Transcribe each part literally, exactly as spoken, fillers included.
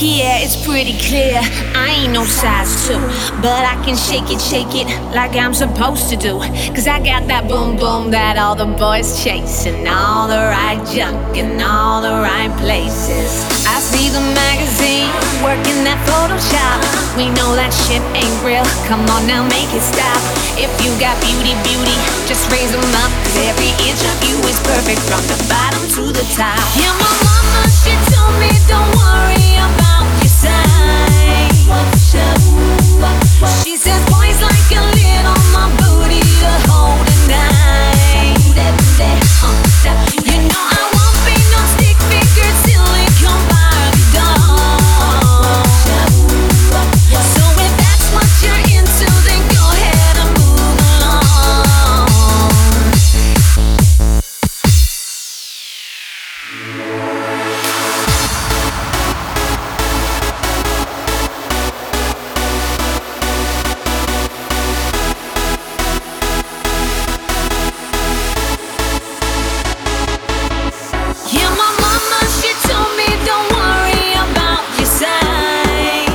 Yeah, it's pretty clear, I ain't no size two, but I can shake it, shake it like I'm supposed to do. Cause I got that boom boom that all the boys chasing, all the right junk in all the right places. I see the magazine, working that Photoshop. We know that shit ain't real, come on now make it stop. If you got beauty, beauty, just raise them up. Cause every inch of you is perfect from the bottom to the top. Yeah, my mama, she told me don't worry about your size. She says boys like a little my booty to hold at night. You know I won't be no stick figure silicone Barbie doll. So if that's what you're into, then go ahead and move along. Yeah, my mama, she told me don't worry about your size.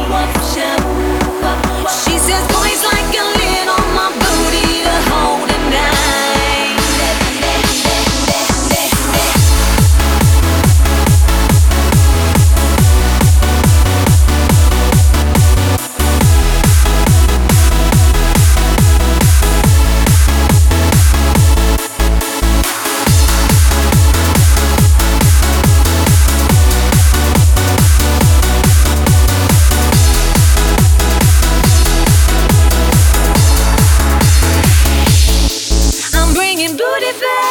She says boys like a little my booty to hold at night. I'm bringing booty back.